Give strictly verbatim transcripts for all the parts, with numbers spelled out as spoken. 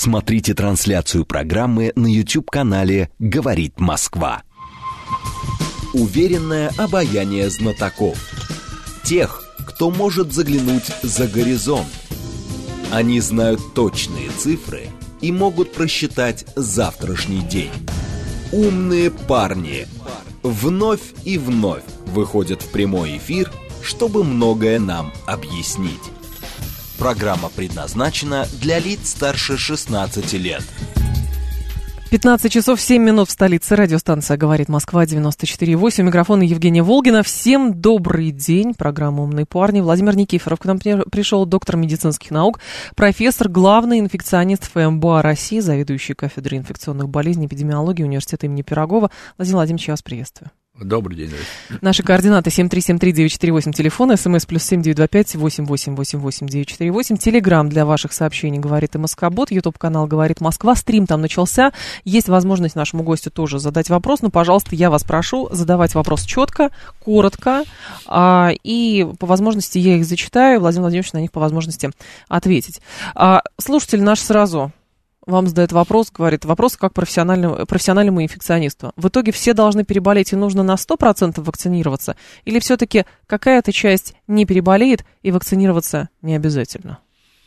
Смотрите трансляцию программы на YouTube-канале «Говорит Москва». Уверенное обаяние знатоков. Тех, кто может заглянуть за горизонт. Они знают точные цифры и могут просчитать завтрашний день. Умные парни вновь и вновь выходят в прямой эфир, чтобы многое нам объяснить. Программа предназначена для лиц старше шестнадцати лет. пятнадцать часов семь минут в столице. Радиостанция «Говорит Москва», девяносто четыре и восемь. У микрофона Евгения Волгина. Всем добрый день. Программа «Умные парни». Владимир Никифоров к нам пришел, доктор медицинских наук, профессор, главный инфекционист ФМБА России, заведующий кафедрой инфекционных болезней и эпидемиологии университета имени Пирогова. Владимир Владимирович, я вас приветствую. Добрый день. Наши координаты семь три семь три девять четыре восемь, телефон, смс плюс семь девять два пять восемь восемь восемь восемь девять четыре восемь, телеграм для ваших сообщений «Говорит и Москобот», ютуб-канал «Говорит Москва», стрим там начался, есть возможность нашему гостю тоже задать вопрос, но, пожалуйста, я вас прошу задавать вопрос четко, коротко, а, и по возможности я их зачитаю, Владимир Владимирович на них по возможности ответить. А, слушатель наш сразу вам задает вопрос, говорит, вопрос как профессиональному, профессиональному инфекционисту. В итоге все должны переболеть и нужно на сто процентов вакцинироваться? Или все-таки какая-то часть не переболеет и вакцинироваться не обязательно?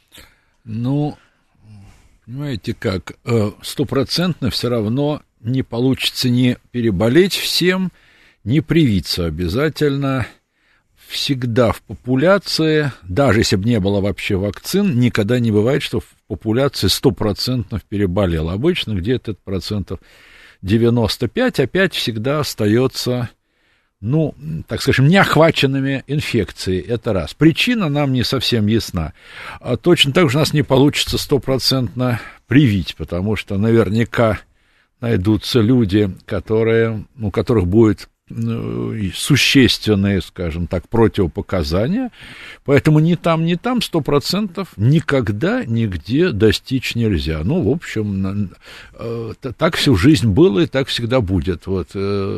Ну, понимаете как, стопроцентно все равно не получится не переболеть всем, не привиться обязательно. Всегда в популяции, даже если бы не было вообще вакцин, никогда не бывает, что в популяции стопроцентно переболел. Обычно где-то процентов девяносто пять опять всегда остается, ну, так скажем, неохваченными инфекцией. Это раз. Причина нам не совсем ясна. А точно так же у нас не получится стопроцентно привить, потому что наверняка найдутся люди, которые, у которых будет существенные, скажем так, противопоказания, поэтому ни там, ни там сто процентов никогда нигде достичь нельзя. Ну, в общем, так всю жизнь было и так всегда будет. Вот.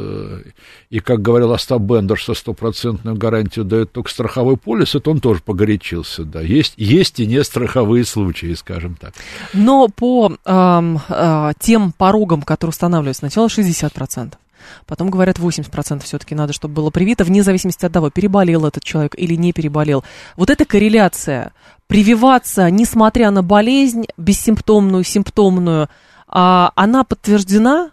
И, как говорил Остап Бендер, что стопроцентную гарантию дает только страховой полис, это он тоже погорячился, да. Есть, есть и не страховые случаи, скажем так. Но по э, э, тем порогам, которые устанавливаются, сначала шестьдесят процентов. Потом, говорят, восемьдесят процентов все-таки надо, чтобы было привито, вне зависимости от того, переболел этот человек или не переболел. Вот эта корреляция, прививаться, несмотря на болезнь, бессимптомную, симптомную, а, она подтверждена?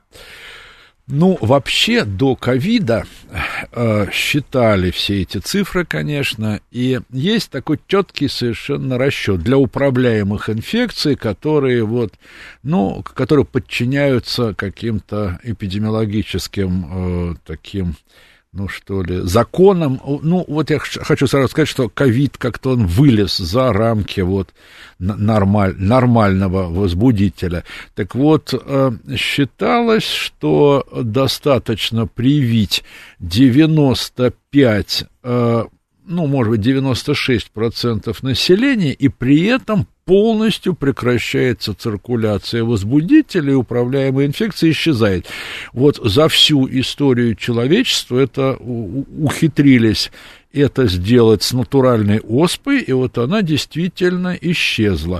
Ну, вообще, до ковида э, считали все эти цифры, конечно, и есть такой четкий совершенно расчет для управляемых инфекций, которые вот, ну, которые подчиняются каким-то эпидемиологическим э, таким, ну, что ли, законам. Ну, вот я хочу сразу сказать, что ковид как-то он вылез за рамки вот нормаль, нормального возбудителя. Так вот, считалось, что достаточно привить девяносто пять, ну, может быть, девяносто шесть процентов населения, и при этом полностью прекращается циркуляция возбудителей, управляемая инфекция исчезает. Вот за всю историю человечества это ухитрились это сделать с натуральной оспой, и вот она действительно исчезла.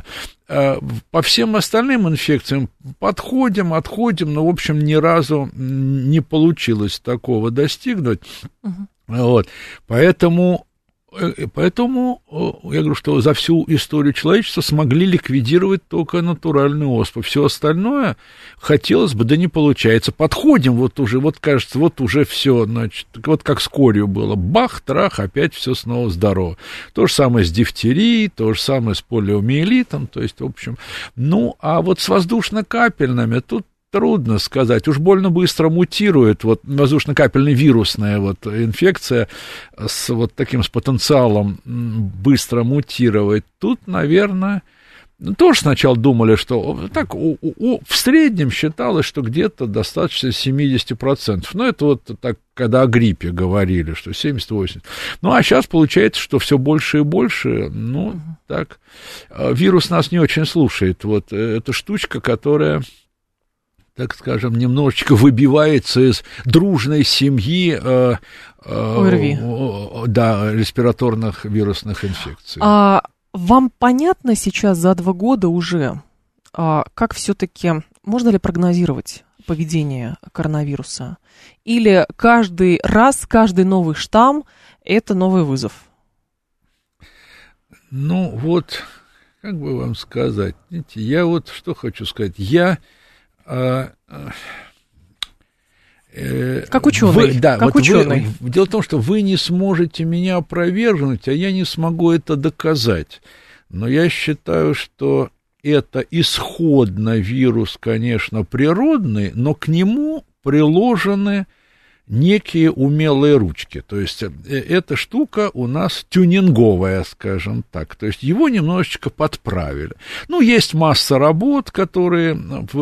По всем остальным инфекциям подходим, отходим, но, в общем, ни разу не получилось такого достигнуть. Uh-huh. Вот. Поэтому... Поэтому я говорю, что за всю историю человечества смогли ликвидировать только натуральную оспу. Все остальное хотелось бы, да не получается. Подходим, вот уже, вот кажется, вот уже все, значит, вот как с корью было. Бах, трах, опять все снова здорово. То же самое с дифтерией, то же самое с полиомиелитом, то есть, в общем. Ну, а вот с воздушно-капельными тут трудно сказать, уж больно быстро мутирует вот воздушно-капельная вирусная вот инфекция с вот таким с потенциалом быстро мутировать. Тут, наверное, тоже сначала думали, что так у, у, в среднем считалось, что где-то достаточно семьдесят процентов. Но это вот так, когда о гриппе говорили, что семьдесят-восемьдесят. Ну, а сейчас получается, что все больше и больше, ну, так, вирус нас не очень слушает. Вот эта штучка, которая, так скажем, немножечко выбивается из дружной семьи э, э, ОРВИ. Да, респираторных вирусных инфекций. А вам понятно сейчас за два года уже, а, как все-таки, можно ли прогнозировать поведение коронавируса? Или каждый раз, каждый новый штамм – это новый вызов? Ну, вот, как бы вам сказать, знаете, я вот что хочу сказать. Я... А, э, как ученый. Вы, да, как вот ученый. Вы, дело в том, что вы не сможете меня опровергнуть, а я не смогу это доказать. Но я считаю, что это исходно вирус, конечно, природный, но к нему приложены некие умелые ручки. То есть эта штука у нас тюнинговая, скажем так. То есть его немножечко подправили. Ну, есть масса работ, которые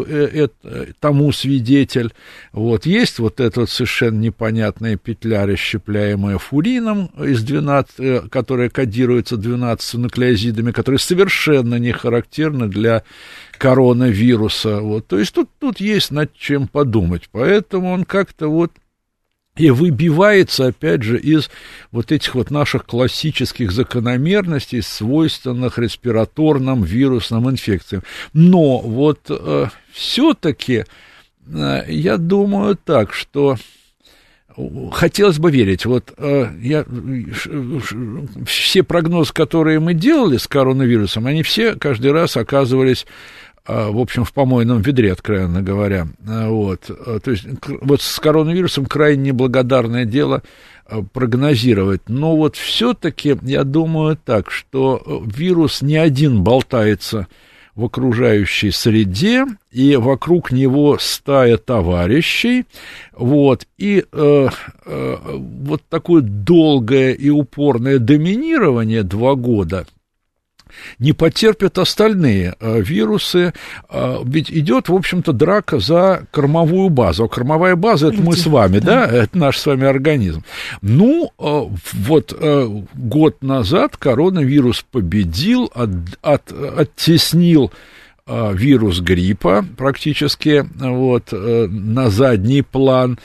тому свидетель. Вот. Есть вот эта вот совершенно непонятная петля, расщепляемая фурином, из двенадцати, которая кодируется двенадцатью нуклеозидами, которые совершенно не характерны для коронавируса. Вот. То есть тут, тут есть над чем подумать. Поэтому он как-то вот и выбивается, опять же, из вот этих вот наших классических закономерностей, свойственных респираторным вирусным инфекциям. Но вот э, все-таки э, я думаю так, что хотелось бы верить, вот э, я, все прогнозы, которые мы делали с коронавирусом, они все каждый раз оказывались, в общем, в помойном ведре, откровенно говоря. Вот. То есть вот с коронавирусом крайне неблагодарное дело прогнозировать. Но вот все-таки я думаю так, что вирус не один болтается в окружающей среде, и вокруг него стая товарищей, вот, и э, э, вот такое долгое и упорное доминирование два года не потерпят остальные э, вирусы, э, ведь идет, в общем-то, драка за кормовую базу. А кормовая база — это мы с вами, да, да? Это наш с вами организм. Ну, э, вот э, год назад коронавирус победил, от, от, оттеснил э, вирус гриппа практически вот, э, на задний план.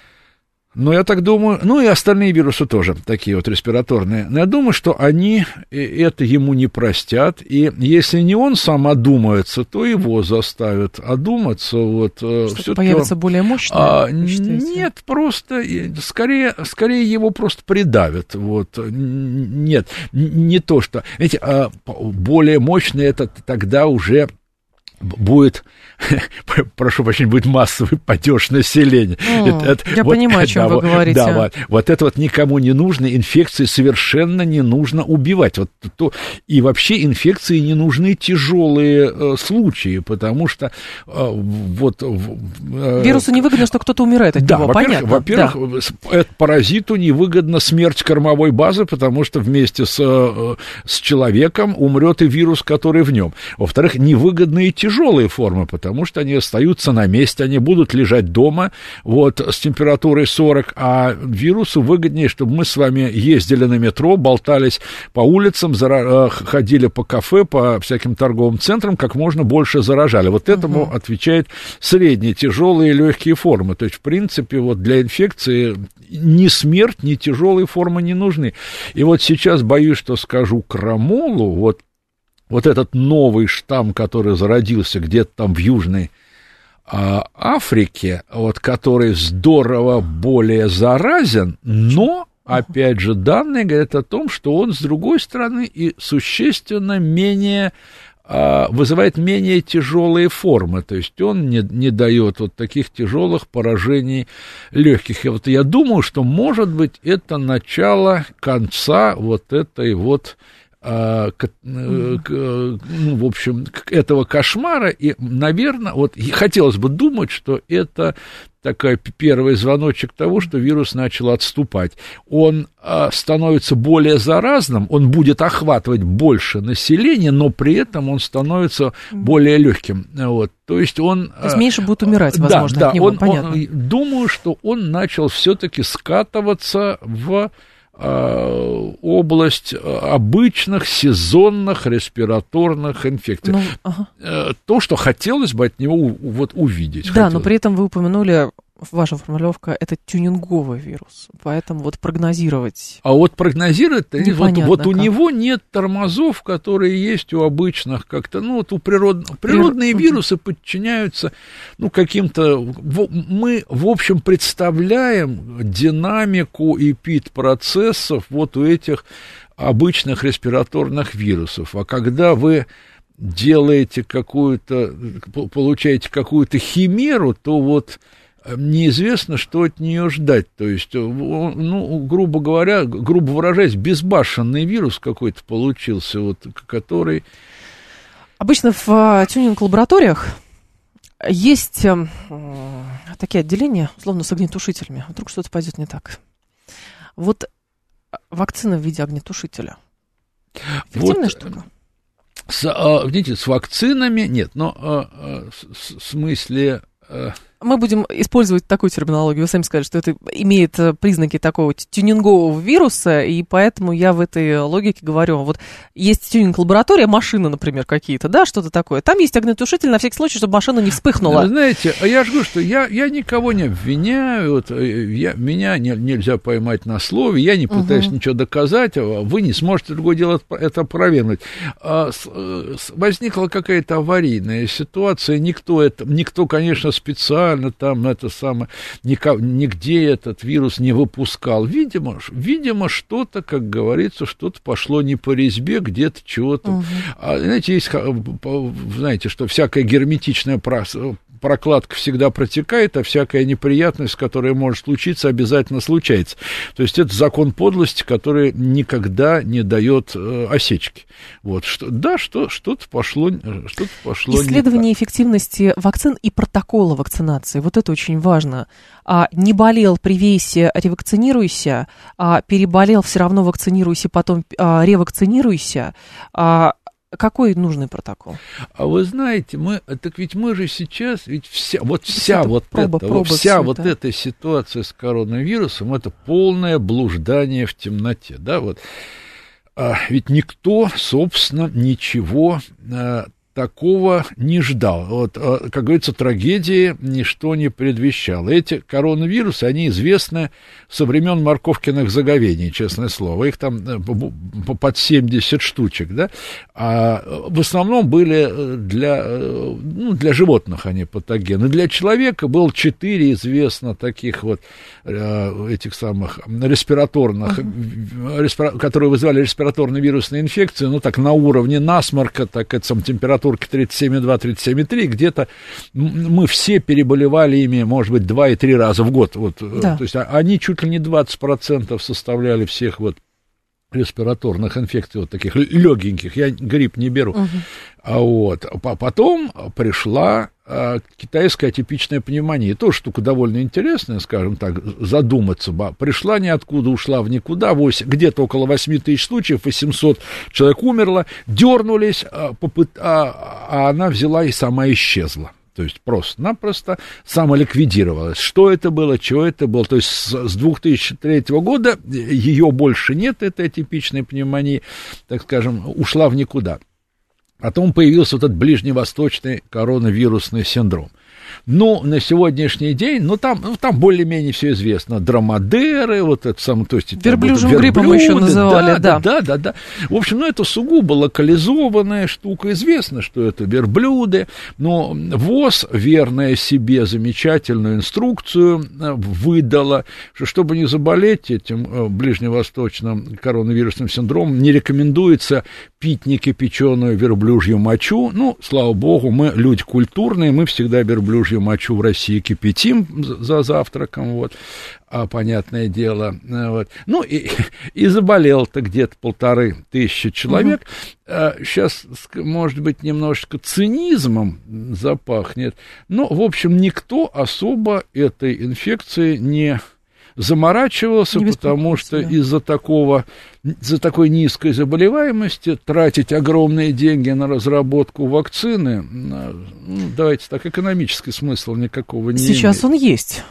Но я так думаю, ну и остальные вирусы тоже такие вот респираторные, но я думаю, что они это ему не простят, и если не он сам одумается, то его заставят одуматься. Вот, что появится более мощное? А, нет, просто, скорее, скорее его просто придавят. Вот. Нет, не то, что, знаете, более мощное это тогда уже будет, прошу прощения, будет массовый падеж населения. О, это, это, я вот, понимаю, о чем да, вы говорите. Да, вот, вот это вот никому не нужно, инфекции совершенно не нужно убивать. Вот, то, и вообще инфекции не нужны тяжелые э, случаи, потому что э, вот... Э, Вирусу невыгодно, что кто-то умирает от да, него, во-первых, понятно. Во-первых, да. паразиту невыгодна смерть кормовой базы, потому что вместе с, э, с человеком умрет и вирус, который в нем. Во-вторых, невыгодны и тяжелые тяжелые формы, потому что они остаются на месте, они будут лежать дома, вот, с температурой сорок, а вирусу выгоднее, чтобы мы с вами ездили на метро, болтались по улицам, зара... ходили по кафе, по всяким торговым центрам, как можно больше заражали. Вот этому uh-huh. отвечают средние, тяжелые и легкие формы. То есть, в принципе, вот для инфекции ни смерть, ни тяжелые формы не нужны. И вот сейчас боюсь, что скажу крамолу, вот Вот этот новый штамм, который зародился где-то там в Южной а, Африке, вот, который здорово более заразен, но, опять же, данные говорят о том, что он, с другой стороны, и существенно менее, а, вызывает менее тяжелые формы, то есть он не, не дает вот таких тяжелых поражений легких. И вот я думаю, что, может быть, это начало конца вот этой вот... К, к, ну, в общем, к этого кошмара, и, наверное, вот хотелось бы думать, что это такой первый звоночек того, что вирус начал отступать. Он а, становится более заразным, он будет охватывать больше населения, но при этом он становится более легким. Вот. То есть он... То есть меньше будет умирать, возможно, да, от него, он, понятно. Он, думаю, что он начал все-таки скатываться в... область обычных сезонных респираторных инфекций. Ну, ага. То, что хотелось бы от него вот увидеть. Да, хотелось. Но при этом вы упомянули ваша формулировка, это тюнинговый вирус, поэтому вот прогнозировать... А вот прогнозировать, вот, вот у как. него нет тормозов, которые есть у обычных как-то, ну вот у природ... природные Прир... вирусы подчиняются, ну, каким-то... Мы, в общем, представляем динамику эпид-процессов вот у этих обычных респираторных вирусов, а когда вы делаете какую-то, получаете какую-то химеру, то вот неизвестно, что от нее ждать. То есть, ну, грубо говоря, грубо выражаясь, безбашенный вирус какой-то получился, вот, который... Обычно в тюнинг-лабораториях есть э, такие отделения, условно, с огнетушителями. Вдруг что-то пойдет не так. Вот вакцина в виде огнетушителя. Эффективная вот, штука? С, а, видите, с вакцинами нет, но а, а, в, в смысле... А... Мы будем использовать такую терминологию. Вы сами сказали, что это имеет признаки такого тюнингового вируса, и поэтому я в этой логике говорю, вот есть тюнинг-лаборатория, машина, например, какие-то, да, что-то такое. Там есть огнетушитель на всякий случай, чтобы машина не вспыхнула. Знаете, я же говорю, что я, я никого не обвиняю, вот, я, меня не, нельзя поймать на слове, я не пытаюсь угу. ничего доказать, вы не сможете другое дело это опровергнуть. А, с, с, возникла какая-то аварийная ситуация, никто, это, никто, конечно, специально там это самое, нигде этот вирус не выпускал. Видимо, видимо, что-то, как говорится, что-то пошло не по резьбе, где-то чего-то. Угу. А, знаете, есть, знаете, что всякая герметичная прокладка всегда протекает, а всякая неприятность, которая может случиться, обязательно случается. То есть это закон подлости, который никогда не дает э, осечки. Вот, что, да, что, что-то пошло, что-то пошло Исследование не так. эффективности вакцин и протокола вакцинации, вот это очень важно. А, не болел, привейся, ревакцинируйся, а, переболел, все равно вакцинируйся, потом а, ревакцинируйся. А, Какой нужный протокол? А вы знаете, мы, так ведь мы же сейчас, ведь вся, вот вся это вот проба, эта, проба вся вот это. эта ситуация с коронавирусом, это полное блуждание в темноте, да, вот. А, ведь никто, собственно, ничего а, такого не ждал. Вот, как говорится, трагедии ничто не предвещало. Эти коронавирусы, они известны со времен морковкиных заговений, честное слово. Их там под семьдесят штучек, да. А в основном были для, ну, для животных они патогены. Для человека было четыре известно таких вот этих самых респираторных, uh-huh. респира... которые вызывали респираторные вирусные инфекции, ну, так на уровне насморка, так это сам температура тридцать семь и два, тридцать семь и три, где-то мы все переболевали ими, может быть, два и три раза в год. Вот. Да. То есть они чуть ли не двадцать процентов составляли всех вот респираторных инфекций, вот таких легеньких. Я грипп не беру. Угу. А вот. А потом пришла а, китайская атипичная пневмония. Тоже штука довольно интересная, скажем так, задуматься. Пришла ниоткуда, ушла в никуда. восемь, где-то около восемь тысяч случаев, восемьсот человек умерло, дернулись, а, попыт... а, а она взяла и сама исчезла. То есть просто-напросто самоликвидировалась. Что это было, чего это было. То есть с две тысячи третьего года ее больше нет, этой атипичной пневмонии, так скажем, ушла в никуда. Потом появился вот этот ближневосточный коронавирусный синдром. Ну, на сегодняшний день, ну, там, ну, там более-менее все известно. Дромадеры, вот это самое, то есть... Верблюжьим гриппом мы еще называли, да, да. Да, да, да. В общем, ну, это сугубо локализованная штука. Известно, что это верблюды, но ВОЗ, верная себе замечательную инструкцию, выдала, что, чтобы не заболеть этим ближневосточным коронавирусным синдромом, не рекомендуется пить некипяченую верблюжью мочу. Ну, слава богу, мы люди культурные, мы всегда верблюжью мочу в России кипятим за завтраком, вот, а, понятное дело, вот. Ну, и, и заболел-то где-то полторы тысячи человек. Угу. А, сейчас, может быть, немножечко цинизмом запахнет, но, в общем, никто особо этой инфекцией не заморачивался, потому что да. из-за такого, из-за такой низкой заболеваемости тратить огромные деньги на разработку вакцины, ну, давайте так, экономический смысл никакого не имеет. Сейчас он есть.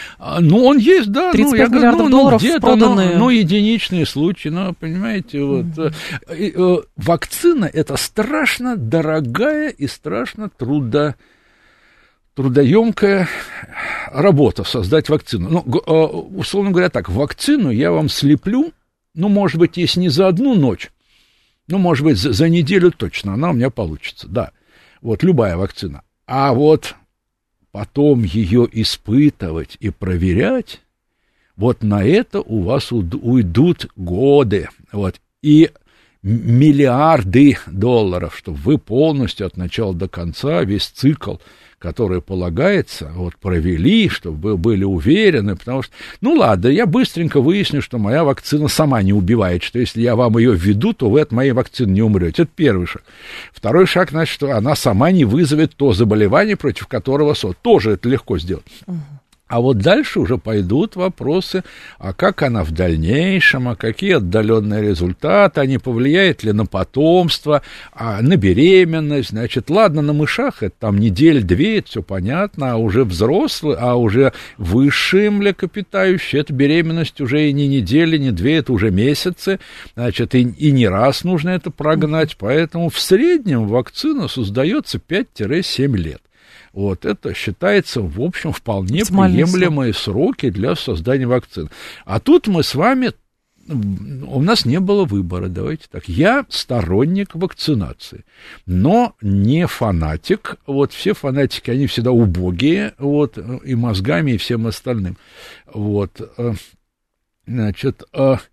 Ну, он есть, да. тридцать пять ну, я, миллиардов ну, долларов где-то, проданные. Ну, ну, единичные случаи, ну, понимаете, вот. Mm-hmm. Вакцина – это страшно дорогая и страшно трудо... трудоемкая работа создать вакцину. Ну, условно говоря так, вакцину я вам слеплю, ну, может быть, если не за одну ночь, ну, может быть, за, за неделю точно она у меня получится, да. Вот, любая вакцина. А вот потом ее испытывать и проверять, вот на это у вас уйдут годы, вот, и миллиарды долларов, чтобы вы полностью от начала до конца весь цикл, который полагается, вот, провели, чтобы вы были уверены, потому что, ну ладно, я быстренько выясню, что моя вакцина сама не убивает, что если я вам ее введу, то вы от моей вакцины не умрете. Это первый шаг. Второй шаг, значит, что она сама не вызовет то заболевание, против которого СО. Тоже это легко сделать. А вот дальше уже пойдут вопросы, а как она в дальнейшем, а какие отдаленные результаты, а не повлияет ли на потомство, а на беременность, значит, ладно, на мышах это там недель-две, это все понятно, а уже взрослые, а уже высшие млекопитающие, это беременность уже и не недели, не две, это уже месяцы, значит, и, и не раз нужно это прогнать, поэтому в среднем вакцина создается пять-семь лет. Вот, это считается, в общем, вполне приемлемые сроки для создания вакцин. А тут мы с вами, у нас не было выбора, давайте так. Я сторонник вакцинации, но не фанатик. Вот, все фанатики, они всегда убогие, вот, и мозгами, и всем остальным. Вот, значит,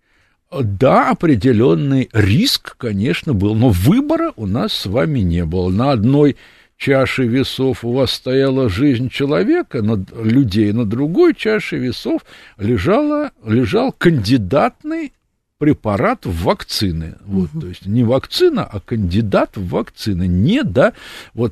да, определенный риск, конечно, был, но выбора у нас с вами не было. На одной чаше весов у вас стояла жизнь человека, над, людей, на другой чаше весов лежала, лежал кандидатный препарат в вакцины. Вот, угу. То есть не вакцина, а кандидат в вакцины, не до, вот,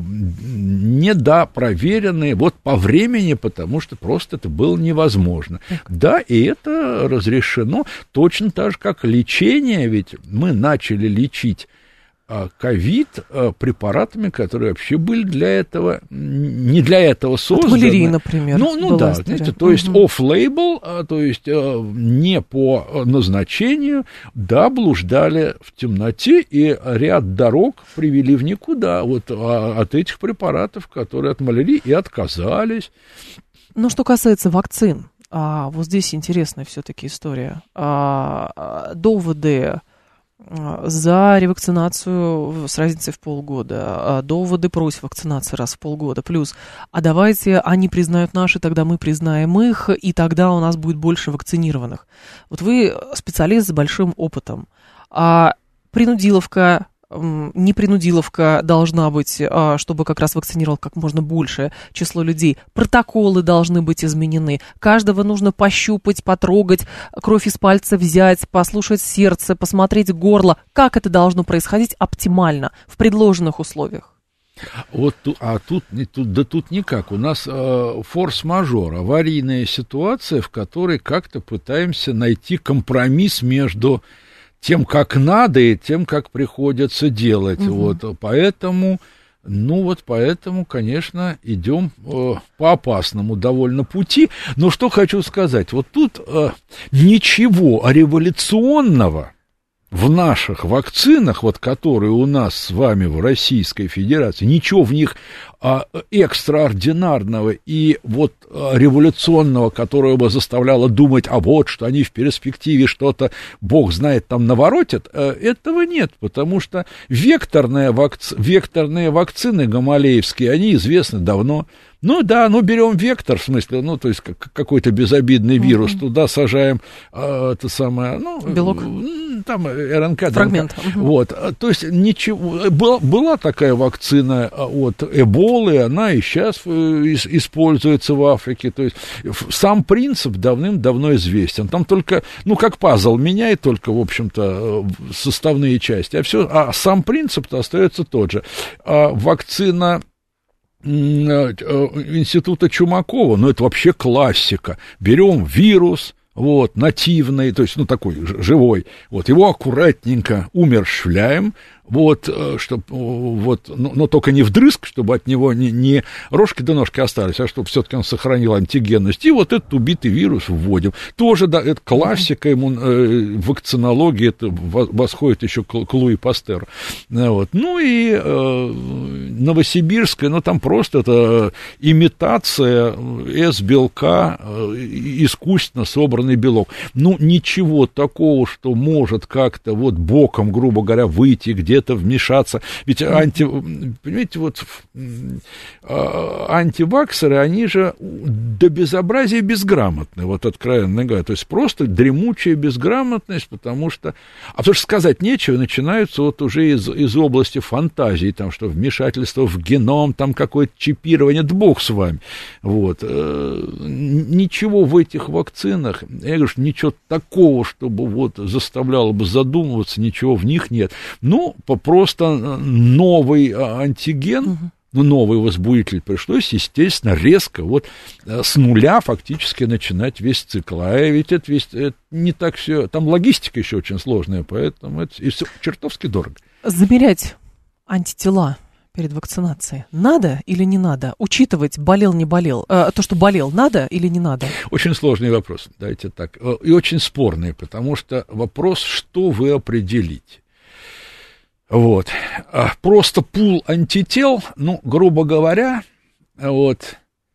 не до проверенные вот по времени, потому что просто это было невозможно. Так. Да, и это разрешено точно так же, как лечение, ведь мы начали лечить ковид препаратами, которые вообще были для этого, не для этого созданы. От малярии, например. Ну, ну да, знаете, то есть угу. off-label, то есть не по назначению, да, блуждали в темноте, и ряд дорог привели в никуда вот от этих препаратов, которые от малярии и отказались. Ну, что касается вакцин, а, вот здесь интересная все-таки история. А, доводы за ревакцинацию с разницей в полгода, доводы против вакцинации раз в полгода, плюс, а давайте они признают наши, тогда мы признаем их, и тогда у нас будет больше вакцинированных. Вот вы специалист с большим опытом, а принудиловка, не принудиловка должна быть, чтобы как раз вакцинировал как можно большее число людей. Протоколы должны быть изменены. Каждого нужно пощупать, потрогать, кровь из пальца взять, послушать сердце, посмотреть горло. Как это должно происходить оптимально в предложенных условиях? Вот, а тут, тут, да тут никак. У нас э, форс-мажор, аварийная ситуация, в которой как-то пытаемся найти компромисс между тем, как надо, и тем, как приходится делать. Угу. Вот, поэтому, ну вот поэтому, конечно, идем э, по опасному довольно пути. Но что хочу сказать, вот тут э, ничего революционного в наших вакцинах, вот которые у нас с вами в Российской Федерации, ничего в них а, экстраординарного и вот а, революционного, которое бы заставляло думать, а вот, что они в перспективе что-то, бог знает, там наворотят, а, этого нет, потому что векторные, вакци... векторные вакцины гамалеевские, они известны давно. Ну да, ну берем вектор, в смысле, ну то есть какой-то безобидный вирус, uh-huh. туда сажаем а, это самое, ну, белок, там РНК, фрагмент. Uh-huh. Вот, то есть ничего, была, была такая вакцина от Эболы, она и сейчас используется в Африке, то есть сам принцип давным-давно известен, там только, ну как пазл меняет только, в общем-то, составные части, а все, а сам принцип-то остается тот же. А вакцина Института Чумакова, ну, это вообще классика. Берем вирус, вот, нативный, то есть, ну, такой живой, вот, его аккуратненько умерщвляем, вот, чтобы, вот, но, но только не вдрызг, чтобы от него не, не рожки до ножки остались, а чтобы все-таки он сохранил антигенность. И вот этот убитый вирус вводим. Тоже, да, это классика иммун, э, вакцинологии, это восходит еще к, к Луи Пастеру. Вот. Ну и э, Новосибирская, ну там просто это имитация С-белка, э, искусственно собранный белок. Ну, ничего такого, что может как-то вот боком, грубо говоря, выйти, где-то вмешаться. Ведь анти, понимаете, вот антиваксеры, они же до безобразия безграмотны, вот откровенно говоря. То есть просто дремучая безграмотность, потому что... А потому что сказать нечего, начинаются вот уже из, из области фантазии, там, что вмешательство в геном, там какое-то чипирование, да бог с вами. Вот. Ничего в этих вакцинах, я говорю, что ничего такого, чтобы вот заставляло бы задумываться, ничего в них нет. Ну, просто новый антиген, угу. ну, новый возбудитель пришлось, естественно, резко вот с нуля фактически начинать весь цикл. А ведь это, весь, это не так все, там логистика еще очень сложная, поэтому это и все чертовски дорого. Замерять антитела перед вакцинацией надо или не надо? Учитывать, болел, не болел. А, то, что болел, надо или не надо? Очень сложный вопрос, давайте так. И очень спорный, потому что вопрос, что вы определите. Вот. Просто пул антител, ну, грубо говоря, вот,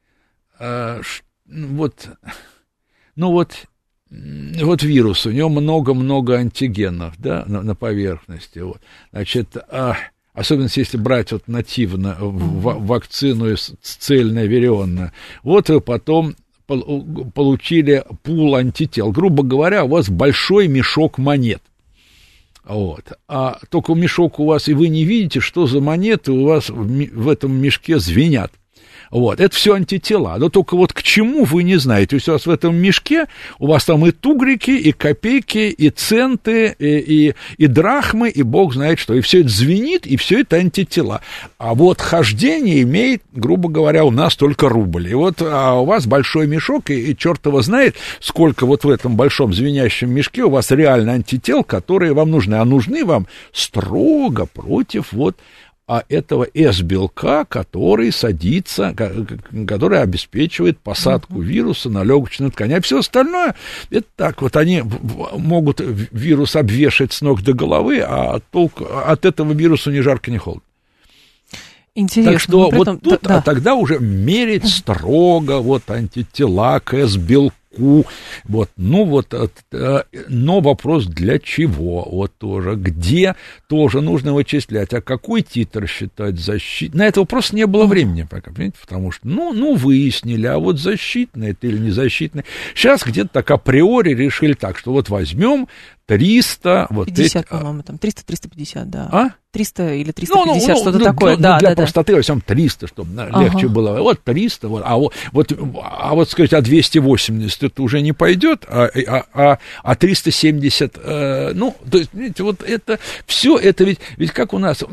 вот, ну вот, вот вирус, у него много-много антигенов, да, на, на поверхности, вот. Значит, особенно если брать вот нативно в, вакцину цельно-вирионную, вот вы потом получили пул антител. Грубо говоря, у вас большой мешок монет. Вот. А только мешок у вас, и вы не видите, что за монеты у вас в, в этом мешке звенят. Вот, это все антитела, но только вот к чему вы не знаете. То есть у вас в этом мешке, у вас там и тугрики, и копейки, и центы, и, и, и драхмы, и бог знает что. И все это звенит, и все это антитела. А вот хождение имеет, грубо говоря, у нас только рубль. И вот а у вас большой мешок, и, и черт его знает, сколько вот в этом большом звенящем мешке у вас реально антител, которые вам нужны. А нужны вам строго против вот а этого С-белка, который садится, который обеспечивает посадку вируса на легочную ткань. А все остальное, это так, вот они могут вирус обвешать с ног до головы, а толк, от этого вирусу ни жарко, ни холодно. Интересно. Так что вот этом... тут, да. а тогда уже мерить строго вот антитела к С-белку. Вот, ну вот, но вопрос для чего, вот тоже, где тоже нужно вычислять, а какой титр считать защитным, на это вопрос не было времени пока, понимаете, потому что, ну, ну, выяснили, а вот защитный это или не защитный, сейчас где-то так априори решили так, что вот возьмем триста, вот пятьдесят, эти, по-моему, там, триста триста пятьдесят, да. А? триста или триста пятьдесят, ну, ну, что-то ну, такое, ну, да, для да, простоты, да. во всем триста, чтобы ага. легче было, вот триста, вот, а вот, вот, а вот сказать, а двести восемьдесят это уже не пойдет, а, а, а, а триста семьдесят, э, ну, то есть, видите, вот это, все это ведь, ведь как у нас,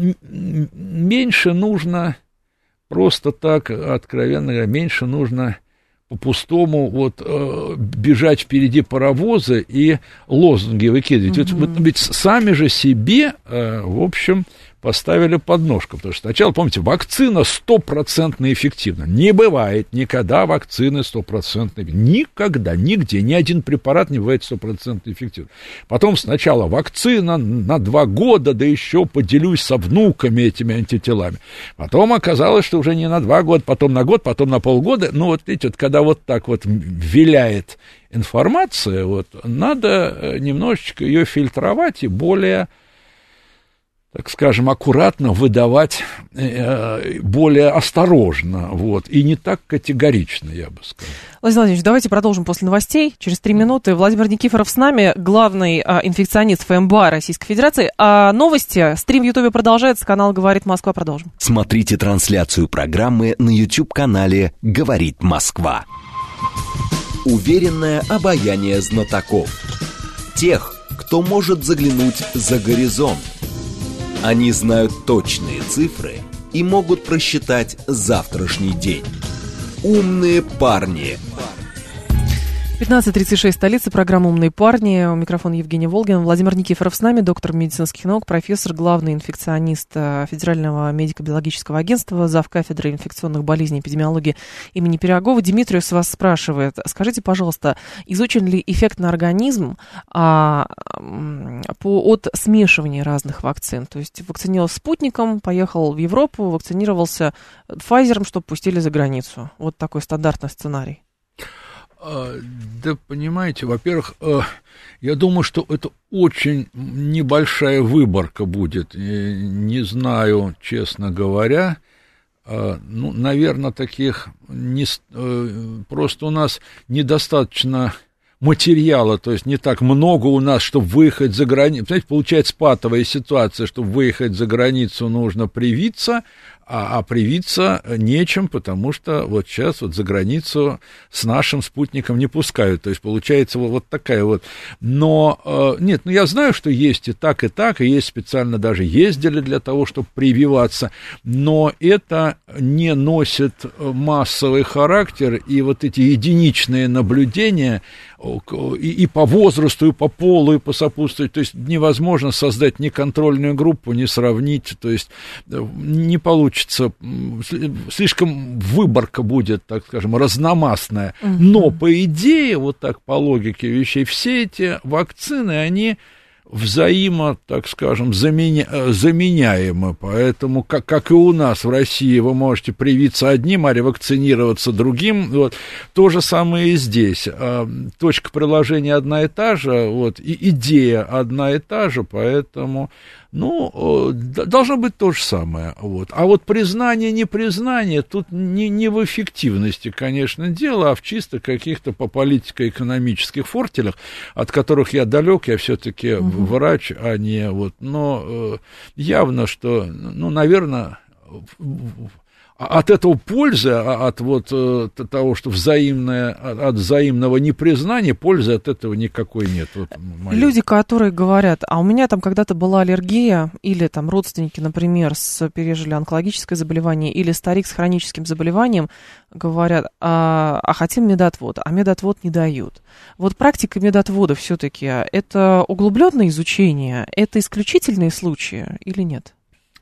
меньше нужно, просто так, откровенно говоря, меньше нужно по-пустому вот э, бежать впереди паровоза и лозунги выкидывать. Mm-hmm. Ведь, ведь сами же себе, э, в общем, поставили подножку, потому что сначала, помните, вакцина стопроцентно эффективна. Не бывает никогда вакцины стопроцентно эффективны. Никогда, нигде, ни один препарат не бывает стопроцентно эффективным. Потом сначала вакцина на два года, да еще поделюсь со внуками этими антителами. Потом оказалось, что уже не на два года, потом на год, потом на полгода. Ну, вот видите, вот, когда вот так вот виляет информация, вот, надо немножечко ее фильтровать и более, так скажем, аккуратно выдавать, э, более осторожно, вот, и не так категорично, я бы сказал. Владимир Владимирович, давайте продолжим после новостей. Через три минуты Владимир Никифоров с нами, главный а, инфекционист ФМБА Российской Федерации. А новости, стрим в Ютубе продолжается, канал «Говорит Москва». Продолжим. Смотрите трансляцию программы на YouTube-канале «Говорит Москва». Уверенное обаяние знатоков. Тех, кто может заглянуть за горизонт. Они знают точные цифры и могут просчитать завтрашний день. Умные парни. пятнадцать тридцать шесть, столица, программа «Умные парни». У микрофона Евгений Волгин. Владимир Никифоров с нами, доктор медицинских наук, профессор, главный инфекционист Федерального медико-биологического агентства, завкафедры инфекционных болезней и эпидемиологии имени Пирогова. Дмитрий с вас спрашивает, скажите, пожалуйста, изучен ли эффект на организм а, по, от смешивания разных вакцин? То есть вакцинировался спутником, поехал в Европу, вакцинировался Pfizer, чтобы пустили за границу. Вот такой стандартный сценарий. Да, понимаете, во-первых, я думаю, что это очень небольшая выборка будет. Не знаю, честно говоря. Ну, наверное, таких не, просто у нас недостаточно материала, то есть не так много у нас, чтобы выехать за границу. Знаете, получается патовая ситуация, чтобы выехать за границу, нужно привиться, а, а привиться нечем, потому что вот сейчас вот за границу с нашим спутником не пускают. То есть получается вот, вот такая вот. Но э, нет, ну я знаю, что есть и так, и так, и есть специально даже ездили для того, чтобы прививаться, но это не носит массовый характер, и вот эти единичные наблюдения и, и по возрасту, и по полу, и по сопутствию, то есть невозможно создать ни контрольную группу, ни сравнить, то есть не получится. Слишком выборка будет, так скажем, разномастная. Uh-huh. Но, по идее, вот так по логике вещей, все эти вакцины, они взаимо, так скажем, заменя... заменяемы. Поэтому, как, как и у нас в России, вы можете привиться одним, а ревакцинироваться другим. Вот. То же самое и здесь. Точка приложения одна и та же, вот, и идея одна и та же, поэтому... Ну, должно быть то же самое. Вот. А вот признание, непризнание, тут не, не в эффективности, конечно, дело, а в чисто каких-то по политико-экономических фортелях, от которых я далек, я все-таки угу. врач, а не вот. Но явно, что, ну, наверное, от этого пользы, от вот того, что взаимное, от взаимного непризнания, пользы от этого никакой нет. Вот люди, которые говорят, а у меня там когда-то была аллергия, или там родственники, например, с, пережили онкологическое заболевание, или старик с хроническим заболеванием, говорят, а, а хотим медотвод, а медотвод не дают. Вот практика медотвода все-таки, это углубленное изучение, это исключительные случаи или нет?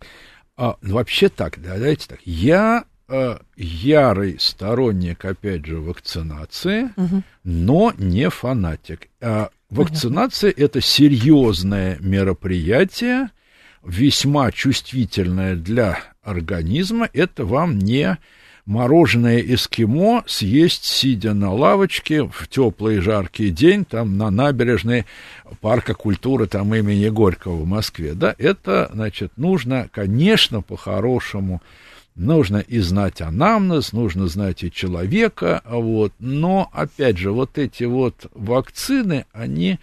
А, вообще так, да, давайте так. Я э, ярый сторонник, опять же, вакцинации, угу. но не фанатик. А вакцинация – это серьезное мероприятие, весьма чувствительное для организма. Это вам не мороженое эскимо съесть, сидя на лавочке в теплый жаркий день, там на набережной парка культуры там имени Горького в Москве, да, это, значит, нужно, конечно, по-хорошему, нужно и знать анамнез, нужно знать и человека, вот, но, опять же, вот эти вот вакцины, они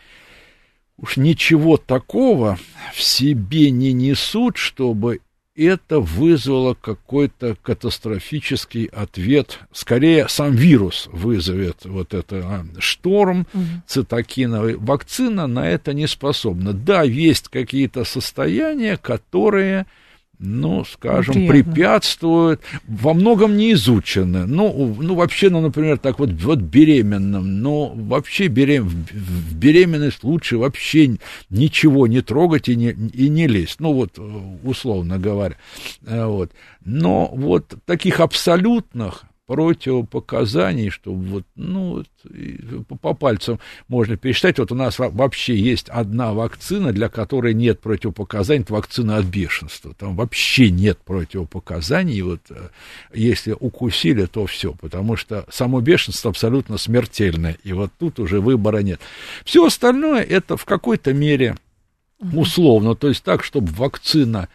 уж ничего такого в себе не несут, чтобы это вызвало какой-то катастрофический ответ. Скорее, сам вирус вызовет вот это а, шторм угу. цитокиновый. Вакцина на это не способна. Да, есть какие-то состояния, которые, ну, скажем, Приятно. препятствуют, во многом не изучены. Ну, ну вообще, ну, например, так вот, вот беременным, но вообще берем, в беременность лучше вообще ничего не трогать и не, и не лезть, ну, вот, условно говоря. Вот. Но вот таких абсолютных противопоказаний, что вот, ну, по пальцам можно пересчитать. Вот у нас вообще есть одна вакцина, для которой нет противопоказаний, это вакцина от бешенства. Там вообще нет противопоказаний. Вот если укусили, то все, потому что само бешенство абсолютно смертельное, и вот тут уже выбора нет. Все остальное это в какой-то мере условно, то есть так, чтобы вакцина,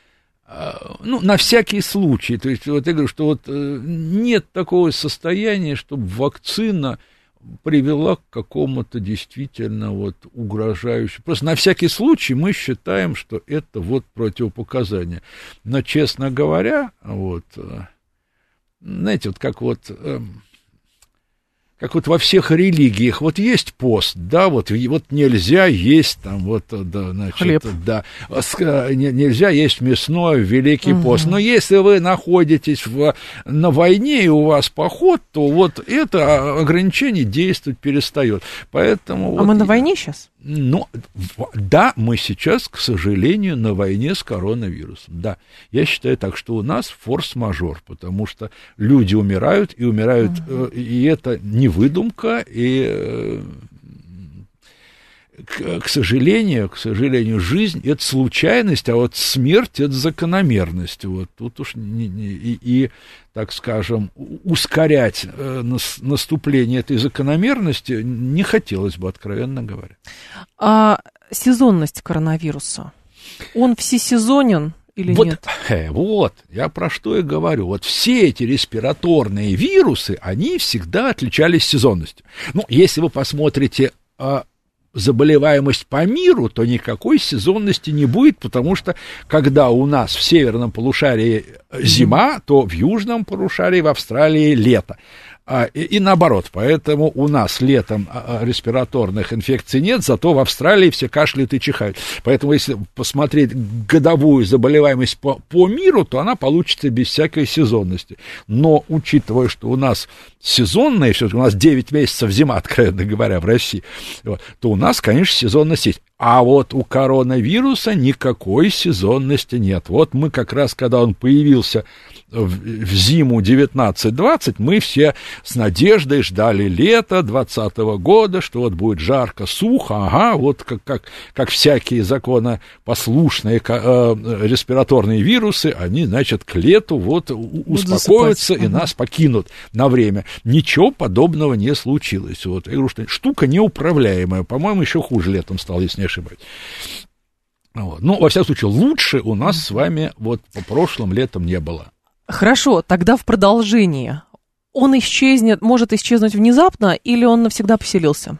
ну, на всякий случай, то есть вот я говорю, что вот нет такого состояния, чтобы вакцина привела к какому-то действительно вот угрожающему. Просто на всякий случай мы считаем, что это вот противопоказание. Но, честно говоря, вот, знаете, вот как вот как вот во всех религиях, вот есть пост, да, вот, вот нельзя есть там, вот, да, значит, хлеб. Да, нельзя есть мясное в Великий угу. пост. Но если вы находитесь в, на войне и у вас поход, то вот это ограничение действовать перестает. Поэтому а вот, мы на войне сейчас? Ну, да, мы сейчас, к сожалению, на войне с коронавирусом. Да, я считаю так, что у нас форс-мажор, потому что люди умирают, и умирают, угу. и это не выдумка, и, к, к сожалению, к сожалению, жизнь — это случайность, а вот смерть — это закономерность. Вот тут уж не, не, и, и, так скажем, ускорять наступление этой закономерности не хотелось бы, откровенно говоря. А сезонность коронавируса, он всесезонен или вот, нет? Э, вот, я про что и говорю. Вот все эти респираторные вирусы, они всегда отличались сезонностью. Ну, если вы посмотрите а, заболеваемость по миру, то никакой сезонности не будет, потому что когда у нас в северном полушарии зима, то в южном полушарии, в Австралии лето. И, и наоборот, поэтому у нас летом респираторных инфекций нет, зато в Австралии все кашляют и чихают. Поэтому если посмотреть годовую заболеваемость по, по миру, то она получится без всякой сезонности. Но учитывая, что у нас сезонная, все-таки у нас девять месяцев зима, откровенно говоря, в России, вот, то у нас, конечно, сезонность есть. А вот у коронавируса никакой сезонности нет. Вот мы как раз, когда он появился в, в зиму девятнадцать двадцать, мы все с надеждой ждали лета двадцатого года, что вот будет жарко, сухо, ага, вот как, как, как всякие законопослушные э, респираторные вирусы, они, значит, к лету вот успокоятся и нас покинут на время. Ничего подобного не случилось. Вот. Я говорю, что штука неуправляемая, по-моему, еще хуже летом стало, если не ошибаюсь. Вот. Ну, во всяком случае, лучше у нас с вами вот по прошлым летом не было. Хорошо, тогда в продолжение. Он исчезнет, может исчезнуть внезапно, или он навсегда поселился?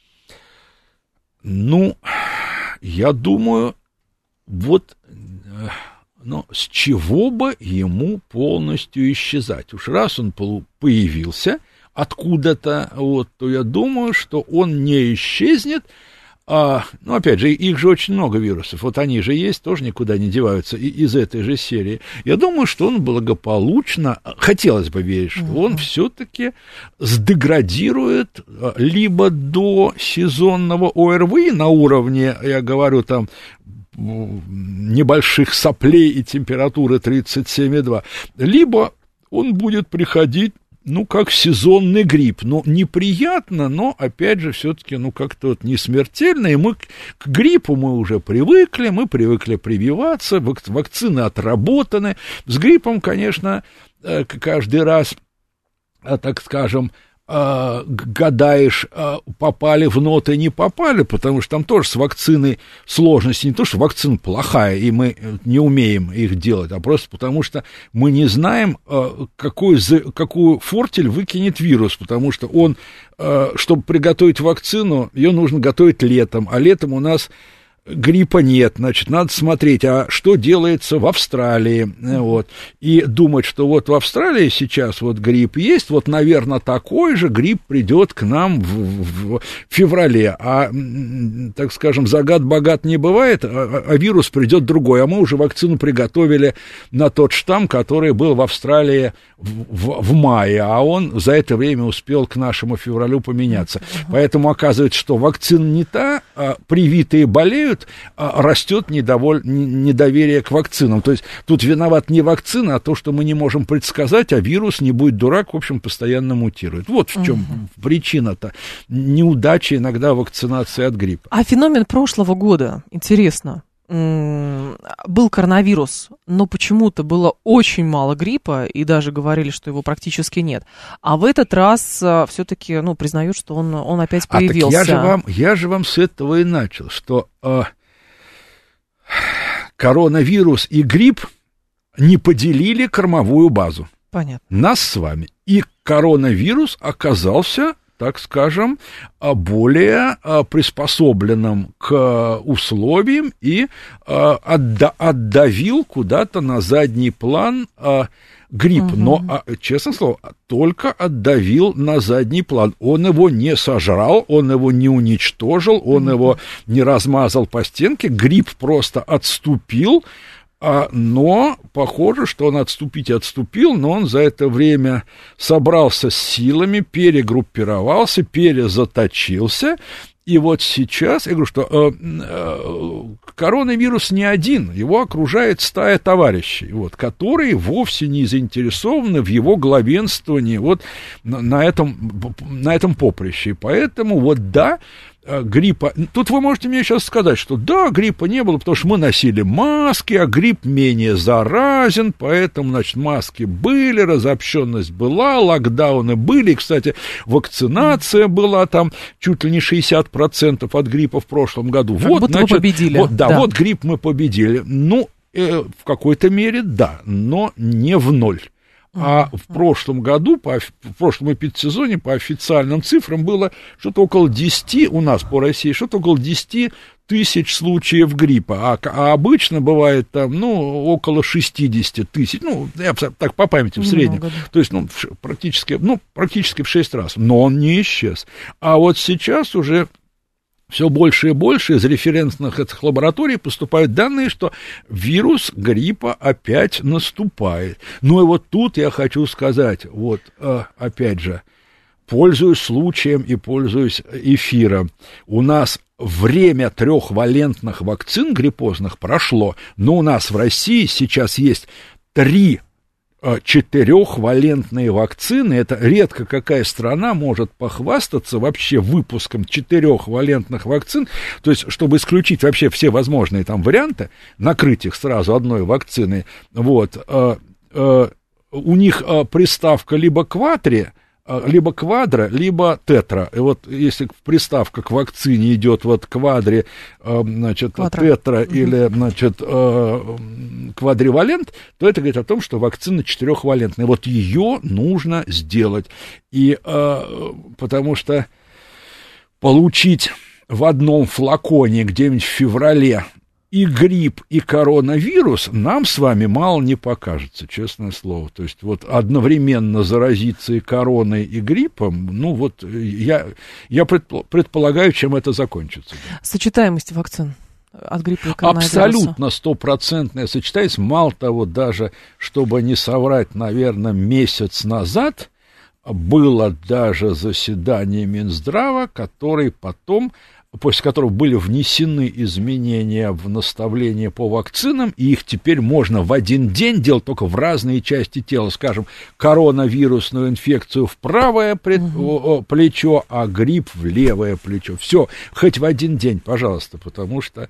Ну, я думаю, вот, ну, с чего бы ему полностью исчезать? Уж раз он появился откуда-то, вот, то я думаю, что он не исчезнет. А, ну, опять же, их же очень много вирусов, вот они же есть, тоже никуда не деваются и, из этой же серии. Я думаю, что он благополучно, хотелось бы верить, что он все-таки сдеградирует либо до сезонного ОРВИ на уровне, я говорю, там, небольших соплей и температуры тридцать семь и два, либо он будет приходить, ну, как сезонный грипп. Ну, неприятно, но, опять же, все-таки, ну, как-то вот не смертельно. И мы к, к гриппу мы уже привыкли, мы привыкли прививаться, вак, вакцины отработаны. С гриппом, конечно, каждый раз, так скажем, гадаешь, попали в ноты, не попали, потому что там тоже с вакциной сложности, не то, что вакцина плохая, и мы не умеем их делать, а просто потому что мы не знаем, какой, какую фортель выкинет вирус, потому что он, чтобы приготовить вакцину, ее нужно готовить летом, а летом у нас гриппа нет, значит, надо смотреть, а что делается в Австралии, вот, и думать, что вот в Австралии сейчас вот грипп есть, вот, наверное, такой же грипп придет к нам в, в феврале, а, так скажем, загад-богат не бывает, а, а вирус придет другой, а мы уже вакцину приготовили на тот штамм, который был в Австралии в, в, в мае, а он за это время успел к нашему февралю поменяться, поэтому оказывается, что вакцина не та, а привитые болеют, растет недоволь... недоверие к вакцинам. То есть тут виноват не вакцина, а то, что мы не можем предсказать, а вирус, не будет дурак, в общем, постоянно мутирует. Вот в чем угу. причина-то неудачи иногда вакцинации от гриппа. А феномен прошлого года, интересно, был коронавирус, но почему-то было очень мало гриппа, и даже говорили, что его практически нет. А в этот раз все-таки, ну, признают, что он, он опять появился. А так я же вам, я же вам с этого и начал, что э, коронавирус и грипп не поделили кормовую базу. Понятно. Нас с вами. И коронавирус оказался так скажем, более приспособленным к условиям и отдавил куда-то на задний план грипп, угу. но, честное слово, только отдавил на задний план. Он его не сожрал, он его не уничтожил, он угу. его не размазал по стенке, грипп просто отступил, но похоже, что он отступить отступил, но он за это время собрался с силами, перегруппировался, перезаточился. И вот сейчас, я говорю, что э, э, коронавирус не один, его окружает стая товарищей, вот, которые вовсе не заинтересованы в его главенствовании вот, на, на, этом, на этом поприще. И поэтому, вот да, гриппа... Тут вы можете мне сейчас сказать, что да, гриппа не было, потому что мы носили маски, а грипп менее заразен, поэтому, значит, маски были, разобщенность была, локдауны были, и, кстати, вакцинация была там чуть ли не шестьдесят процентов от гриппа в прошлом году. Как вот, будто значит, мы победили. Вот, да, да, вот грипп мы победили. Ну, э, в какой-то мере, да, но не в ноль. А в прошлом году, по, в прошлом эпидсезоне, по официальным цифрам, было что-то около десяти, у нас по России, что-то около десяти тысяч случаев гриппа, а, а обычно бывает там, ну, около шестидесяти тысяч, ну, я так по памяти в среднем, много, да. То есть, ну, практически, ну, практически в шесть раз, но он не исчез. А вот сейчас уже... Все больше и больше из референтных этих лабораторий поступают данные, что вирус гриппа опять наступает. Ну и вот тут я хочу сказать, вот опять же, пользуясь случаем и пользуясь эфиром, у нас время трехвалентных вакцин гриппозных прошло, но у нас в России сейчас есть три четырехвалентные вакцины. Это редко какая страна может похвастаться вообще выпуском четырехвалентных вакцин, то есть, чтобы исключить вообще все возможные там варианты, накрыть их сразу одной вакциной, вот, э, э, у них э, приставка либо кватри, либо квадро, либо тетра. И вот если приставка к вакцине идет вот квадри, значит, Квадро. тетра угу. или, значит, квадривалент, то это говорит о том, что вакцина четырехвалентная. Вот ее нужно сделать. И потому что получить в одном флаконе где-нибудь в феврале и грипп, и коронавирус нам с вами мало не покажется, честное слово. То есть вот одновременно заразиться и короной, и гриппом, ну вот я, я предполагаю, чем это закончится. Сочетаемость вакцин от гриппа и коронавируса? Абсолютно стопроцентная сочетаемость. Мало того, даже, чтобы не соврать, наверное, месяц назад было даже заседание Минздрава, который потом... после которого были внесены изменения в наставление по вакцинам, и их теперь можно в один день делать только в разные части тела, скажем, коронавирусную инфекцию в правое пред... угу. плечо, а грипп в левое плечо. Все, хоть в один день, пожалуйста, потому что...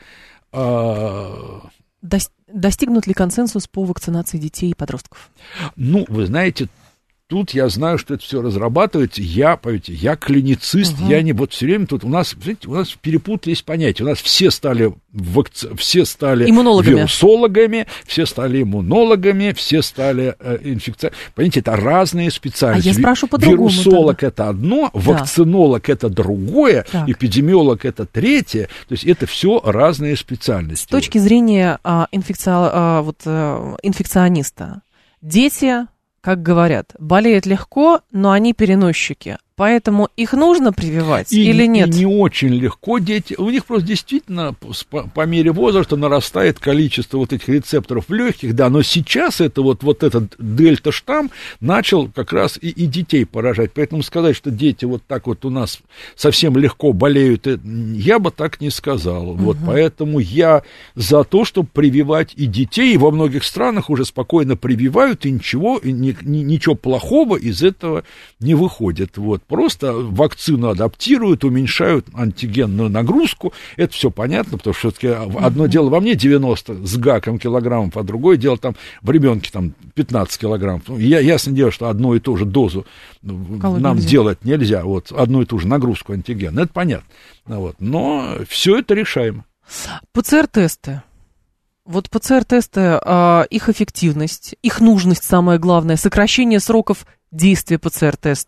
Э... Достигнут ли консенсус по вакцинации детей и подростков? Ну, вы знаете... Тут я знаю, что это все разрабатывается. Я, поверьте, я клиницист, угу. я не вот все время тут у нас, знаете, у нас перепутались понятия. У нас все стали вакци... все стали вирусологами, все стали иммунологами, все стали э, инфекционерами. Понимаете, это разные специальности. А я спрашиваю по-другому. Вирусолог тогда. Это одно, вакцинолог да. это другое, так. эпидемиолог это третье. То есть это все разные специальности. С точки зрения а, инфекци... а, вот, а, инфекциониста, дети, как говорят, болеют легко, но они переносчики. Поэтому их нужно прививать и, или нет? И не очень легко дети. У них просто действительно по, по мере возраста нарастает количество вот этих рецепторов в легких, да, но сейчас это вот, вот этот дельта-штамм начал как раз и, и детей поражать. Поэтому сказать, что дети вот так вот у нас совсем легко болеют, я бы так не сказал. Угу. Вот, поэтому я за то, чтобы прививать и детей, и во многих странах уже спокойно прививают, и ничего, и ни, ни, ничего плохого из этого не выходит. Вот. Просто вакцину адаптируют, уменьшают антигенную нагрузку. Это все понятно, потому что все-таки одно дело во мне девяносто с гаком килограммов, а другое дело там в ребенке там пятнадцать килограммов. Ну, я, ясно дело, что одну и ту же дозу Колоть нам нельзя. делать нельзя. Вот, одну и ту же нагрузку антигена. Это понятно. Вот, но все это решаемо. ПЦР-тесты. Вот ПЦР-тесты, э, их эффективность, их нужность, самое главное, сокращение сроков действия ПЦР-теста.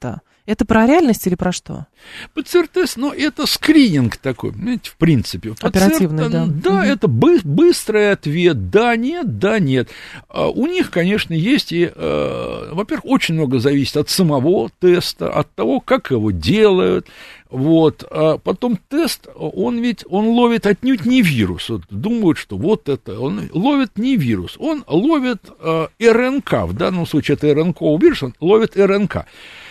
Это про реальность или про что? ПЦР-тест, ну, это скрининг такой, понимаете, в принципе. Оперативный, да. Да, угу. Это бы, быстрый ответ, да, нет, да, нет. А у них, конечно, есть и, э, во-первых, очень много зависит от самого теста, от того, как его делают. Вот, а потом тест, он ведь, он ловит отнюдь не вирус. Вот, думают, что вот это, он ловит не вирус, он ловит э, РНК, в данном случае это РНК вирус, он ловит РНК.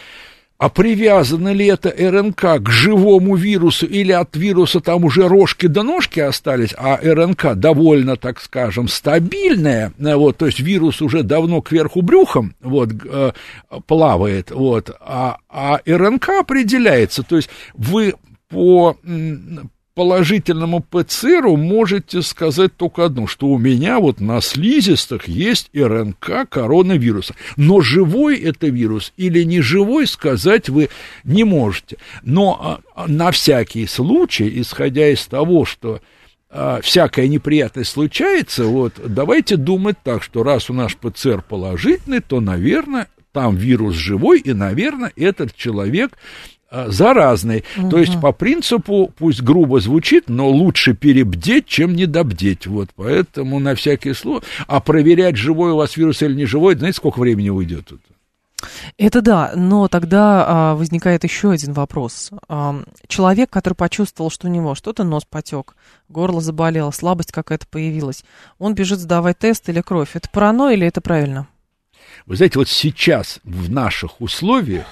А привязано ли это РНК к живому вирусу или от вируса там уже рожки до ножки остались, а РНК довольно, так скажем, стабильная, вот, то есть вирус уже давно кверху брюхом вот, э, плавает, вот, а, а РНК определяется, то есть вы по положительному ПЦРу можете сказать только одно, что у меня вот на слизистых есть РНК коронавируса, но живой это вирус или не живой сказать вы не можете. Но на всякий случай, исходя из того, что а, всякая неприятность случается, вот, давайте думать так, что раз у нас ПЦР положительный, то, наверное, там вирус живой, и, наверное, этот человек заразный. Угу. То есть по принципу, пусть грубо звучит, но лучше перебдеть, чем недобдеть. Вот, поэтому на всякий случай. А проверять, живой у вас вирус или не живой, знаете, сколько времени уйдет тут? Это да, но тогда а, возникает еще один вопрос. А, человек, который почувствовал, что у него что-то, нос потек, горло заболело, слабость какая-то появилась, он бежит сдавать тест или кровь. Это паранойя или это правильно? Вы знаете, вот сейчас в наших условиях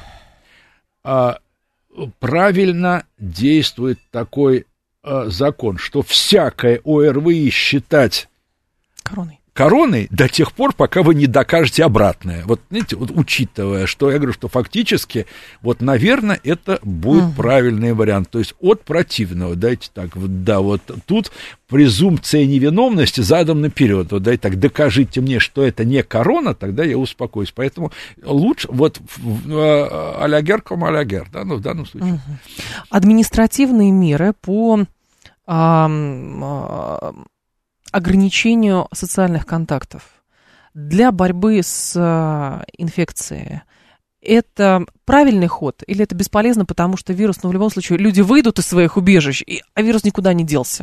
а, правильно действует такой э, закон, что всякое ОРВИ считать короной. короной до тех пор, пока вы не докажете обратное. Вот, знаете, вот учитывая, что я говорю, что фактически, вот, наверное, это будет угу. правильный вариант. То есть от противного, дайте так, вот, да, вот тут презумпция невиновности задом наперед. Вот, дайте так, докажите мне, что это не корона, тогда я успокоюсь. Поэтому лучше, вот, алягер ком алягер, да, ну, в данном случае. Угу. Административные меры по а, а, ограничению социальных контактов для борьбы с а, инфекцией. Это правильный ход или это бесполезно, потому что вирус, ну, в любом случае, люди выйдут из своих убежищ, и, а вирус никуда не делся?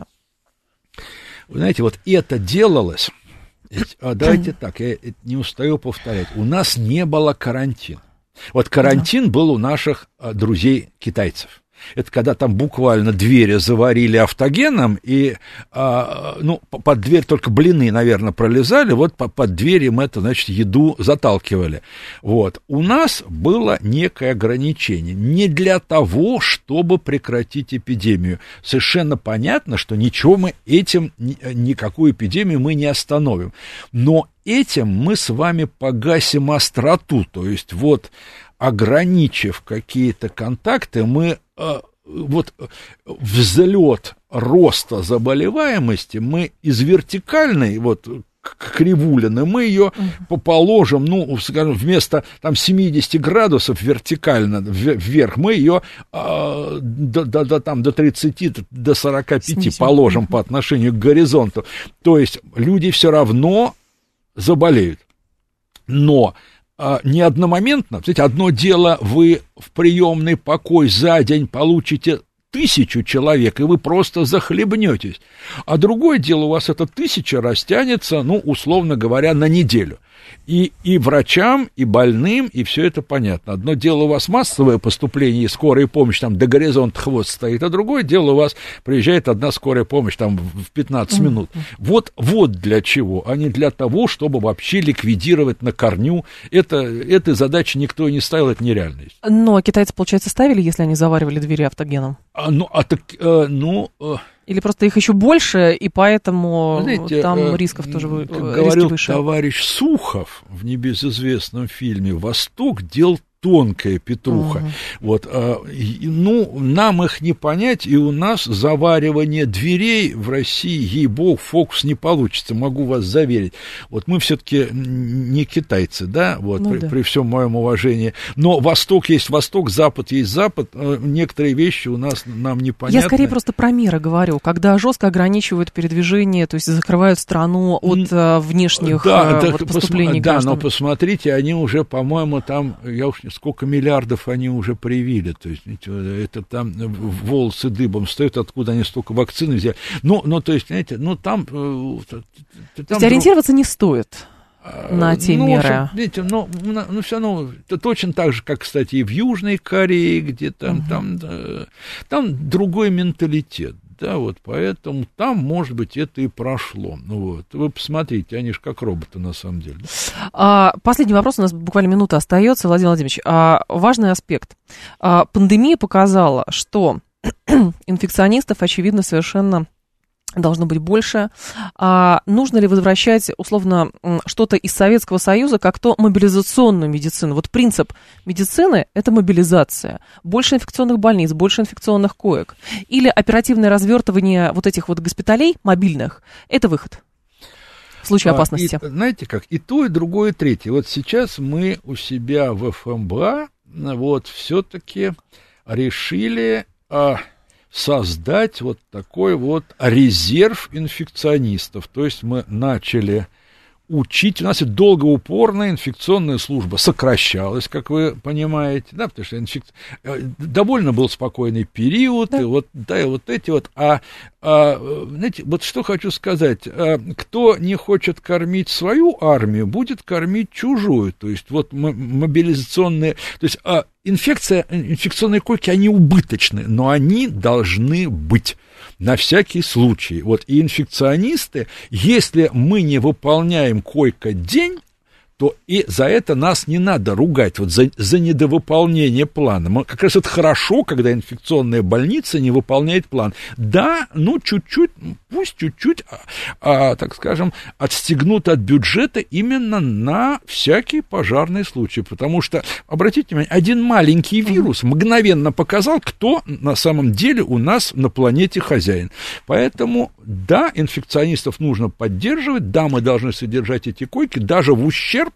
Вы знаете, вот это делалось, давайте так, я не устаю повторять, у нас не было карантина. Вот карантин был у наших друзей китайцев. Это когда там буквально двери заварили автогеном, и, а, ну, под дверь только блины, наверное, пролезали, вот под дверь им это, значит, еду заталкивали. Вот. У нас было некое ограничение. Не для того, чтобы прекратить эпидемию. Совершенно понятно, что ничего мы этим, никакую эпидемию мы не остановим. Но этим мы с вами погасим остроту. То есть, вот, ограничив какие-то контакты, мы вот взлет роста заболеваемости, мы из вертикальной, вот, кривулины, мы ее uh-huh. положим, ну, скажем, вместо там семьдесят градусов вертикально вверх, мы ее а, до, до, до, там, до тридцати, до сорока пяти Снизим. Положим uh-huh. по отношению к горизонту. То есть люди все равно заболеют. Но а, не одномоментно. Знаете, одно дело, вы в приемный покой за день получите тысячу человек, и вы просто захлебнетесь. А другое дело, у вас эта тысяча растянется, ну, условно говоря, на неделю. И, и врачам, и больным, и все это понятно. Одно дело, у вас массовое поступление, и скорая помощь там до горизонта хвост стоит, а другое дело, у вас приезжает одна скорая помощь там в пятнадцать минут. Вот, вот для чего, а не для того, чтобы вообще ликвидировать на корню. Это, этой задачи никто не ставил, это нереальность. Но китайцы, получается, ставили, если они заваривали двери автогеном? А, ну, а так, э, ну... Э... Или просто их еще больше, и поэтому знаете, там э, рисков тоже вы, говорил выше. Товарищ Сухов в небезызвестном фильме «Восток дел тонкая Петруха». Uh-huh. Вот, а, и, ну, нам их не понять, и у нас заваривание дверей в России, ей-богу, фокус не получится, могу вас заверить. Вот мы все-таки не китайцы, да, вот, ну, при, да. при всем моем уважении. Но Восток есть Восток, Запад есть Запад. Некоторые вещи у нас нам непонятны. Я скорее просто про меры говорю, когда жестко ограничивают передвижение, то есть закрывают страну от а, внешних да, а, да, вот, поступлений посма- граждан. Да, но посмотрите, они уже, по-моему, там, я уж сколько миллиардов они уже привили, то есть это там волосы дыбом встают, откуда они столько вакцины взяли. Ну, ну то есть, знаете, ну там... там то есть друг... ориентироваться не стоит на те ну, меры. Видите, ну, ну, все равно, это точно так же, как, кстати, и в Южной Корее, где там, uh-huh. там, да, там другой менталитет. Да, вот поэтому там, может быть, это и прошло. Вот. Вы посмотрите, они же как роботы на самом деле. А, последний вопрос, у нас буквально минута остается, Владимир Владимирович. А, важный аспект. А, пандемия показала, что инфекционистов, очевидно, совершенно должно быть больше. А нужно ли возвращать, условно, что-то из Советского Союза, как то мобилизационную медицину? Вот принцип медицины – это мобилизация. Больше инфекционных больниц, больше инфекционных коек. Или оперативное развертывание вот этих вот госпиталей мобильных – это выход в случае опасности. А, и, знаете как, и то, и другое, и третье. Вот сейчас мы у себя в эф эм бэ а вот все-таки решили... А, создать вот такой вот резерв инфекционистов. То есть мы начали учить. У нас и долгоупорная инфекционная служба сокращалась, как вы понимаете, да, потому что инфек... довольно был спокойный период, да. и вот, да, и вот эти вот, а, а, знаете, вот что хочу сказать, а, кто не хочет кормить свою армию, будет кормить чужую, то есть вот мобилизационные, то есть а, инфекция, инфекционные койки, они убыточны, но они должны быть. На всякий случай. Вот, и инфекционисты, если мы не выполняем койко-день, то и за это нас не надо ругать, вот за, за недовыполнение плана. Мы, как раз это хорошо, когда инфекционная больница не выполняет план. Да, ну, чуть-чуть, пусть чуть-чуть, а, а, так скажем, отстегнут от бюджета именно на всякий пожарный случай. Потому что, обратите внимание, один маленький вирус мгновенно показал, кто на самом деле у нас на планете хозяин. Поэтому, да, инфекционистов нужно поддерживать, да, мы должны содержать эти койки, даже в ущерб,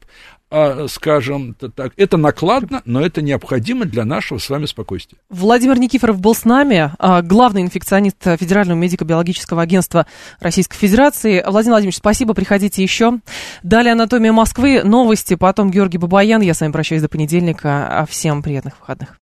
скажем так, это накладно, но это необходимо для нашего с вами спокойствия. Владимир Никифоров был с нами, главный инфекционист Федерального медико-биологического агентства Российской Федерации. Владимир Владимирович, спасибо, приходите еще. Далее «Анатомия Москвы», новости, потом Георгий Бабаян. Я с вами прощаюсь до понедельника. Всем приятных выходных.